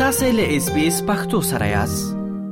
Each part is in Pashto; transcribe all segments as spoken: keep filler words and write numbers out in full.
تاسو له اس بي اس پختو سره یاست.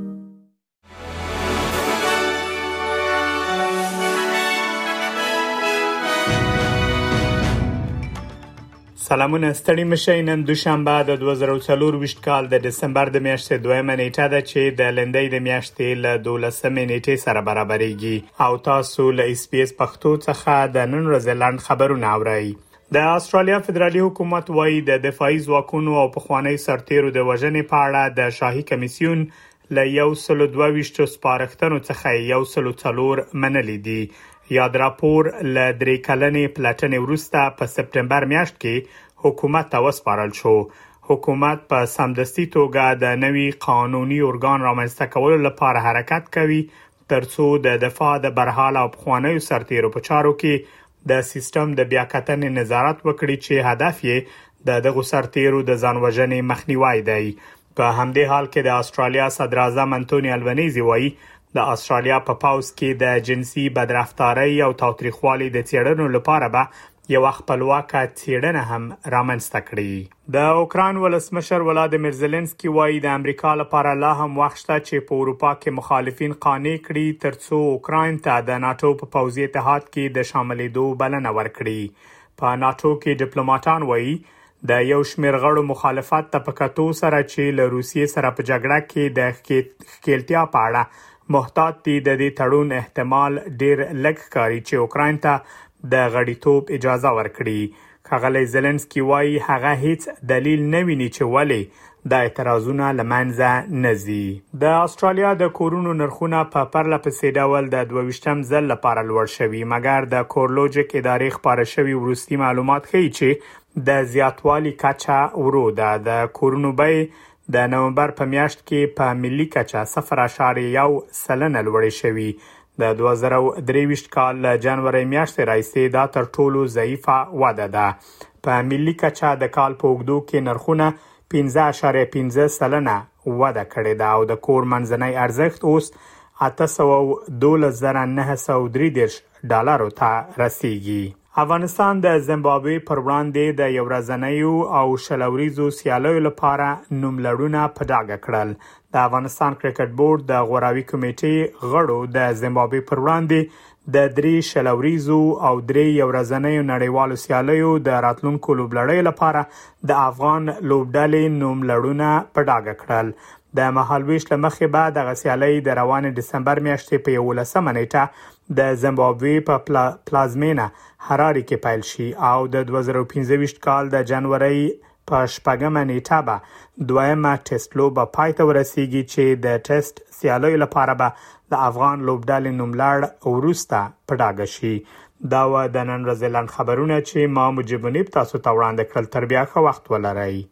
سلامونه ستړي مشئ. نن دوشنبه د دوه زره او څلور کال د دسمبر د میاشتې دویمه نیټه ده چې د لندۍ د میاشتې له دولسمې نیټې سره برابرېږي او تاسو له اس بي اس پختو څخه د نن ورځې لاند خبرونه اورئ. د استرالیا فدرالي حکومت وايي د دفاعي ځواکونو او پخوانی سرتیرو د وژنې په اړه د شاهي کمیسیون له یو سل دوه ویشت سپارښتنو څخه یو سل څلور منلي دي. یاد راپور له درې کلنې پلټنې وروسته په سپتمبر میاشت کې حکومت ته وسپارل شو. حکومت په سمدستي توګه د نوي قانوني ارګان رامنځته کولو لپاره حرکت کوي ترڅو د دفاع د برحال او پخوانی سرتیرو په چارو کې د سیستم د بیاکتنې نظارت وکړي چې هدف یې د دغه سرتیرو د ځانوژنې مخنیوي دی. په همدې حال کې د استرالیا صدر اعظم انټونی البنيزي وایي د استرالیا په پاوس کې د جنسي بدرفتاری او تاوتریخوالي د څېړنو لپاره به یو خپلواکه څېړنه هم رامنځته کړي. د اوکراین ولسمشر ولادیمیر زيلنسکي وایي د امریکا لپاره لا هم وخت شته چې په اروپا کې مخالفین قانع کړي ترڅو اوکراین ته د ناتو په پوځي اتحاد کې د شاملېدو بلنه ورکړي. په ناتو کې ډیپلوماټان وایي د یو شمېر غړو مخالفت ته په کتو سره چې له روسیې سره په جګړه کې د ښکېلتیا په اړه محتاط دي د دې تړون احتمال ډیر لږ ښکاري چې اوکراین ته د غړیتوب اجازه ورکړي. ښاغلی زيلنسکي وایي هغه هیڅ دلیل نه ویني چې ولې د اعتراضونه له منځه نه ځي. د استرالیا د کورونو نرخونه په پرله پسې ډول د دوه ویشتم ځل لپاره لوړ شوي، مګر د کورلوجیک ادارې خپاره شوي وروستي معلومات ښیي چې د زیاتوالي کچه ورو ده. د کورونو بیې د نومبر په میاشت کې په ملي کچه صفر اعشاریه یو سلنه لوړې شوي. د دوه زره او درې ویشت کال له جنوري میاشتې راهیسې دا تر ټولو ضعیفه وده ده. په ملي کچه د کال په اوږدو کې نرخونه پنځه اعشاریه پنځه سلنه وده کړې ده او د کور منځنی ارزښت اوس اته سوه دولس زره نه سوه درې دېرش ډالرو ته رسیږي. افغانستان د زیمبابوې پر وړاندې د یو ورځنیو او شل اوریزو سیالیو لپاره نوملړونه په ډاګه کړل. د افغانستان کرکټ بورډ د غوراوي کمیټې غړو د زیمبابوې پر وړاندې د درې شل اوریزو او درې یو ورځنیو نړیوالو سیالیو د راتلونکو لوبلړیو لپاره د افغان لوبډلې نوملړونه په ډاګه کړل. د مهالویش له مخې به دغه سیالۍ د روانې دسمبر میاشتې په یولسمه نیټه د زیمبابوې په پلا پلازمینه هراري کې پیل شي او د دوه زره او پنځه ویشت کال د جنوري په شپږمه نیټه به دویمه ټیسټ لوبه پای ته ورسیږي چې د ټیسټ سیالیو لپاره به د افغان لوبډلې نوملړ وروسته په ډاګه شي. دا و د نن ورځې لاند خبرونه چې ما مجبونیب تاسو ته وړاندې کړل. تر بیا ښه وخت ولرئ.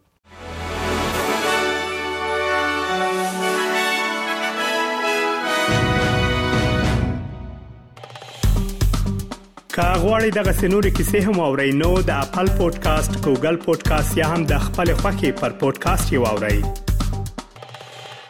که غواړئ دغه سنوري کیسې هم اورئ نو د خپل پودکاسټ، ګوګل پودکاسټ یا هم د خپل خوښي پر پودکاسټ یو اورئ.